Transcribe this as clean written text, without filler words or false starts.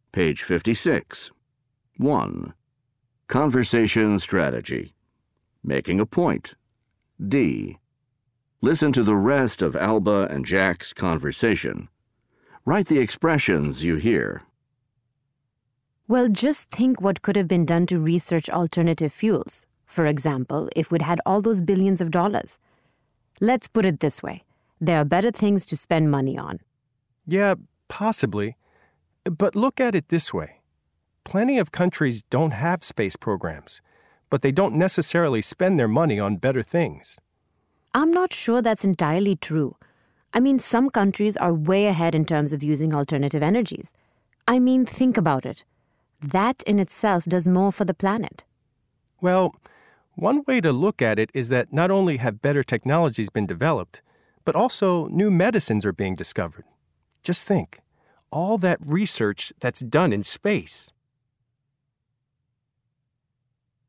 Page 56. 1. Conversation strategy. Making a point. D. Listen to the rest of Alba and Jack's conversation. Write the expressions you hear. Well, just think what could have been done to research alternative fuels. For example, if we'd had all those billions of dollars. Let's put it this way. There are better things to spend money on. Yeah, possibly. But look at it this way. Plenty of countries don't have space programs, but they don't necessarily spend their money on better things. I'm not sure that's entirely true. I mean, some countries are way ahead in terms of using alternative energies. I mean, think about it. That in itself does more for the planet. Well, one way to look at it is that not only have better technologies been developed, but also new medicines are being discovered. Just think, all that research that's done in space.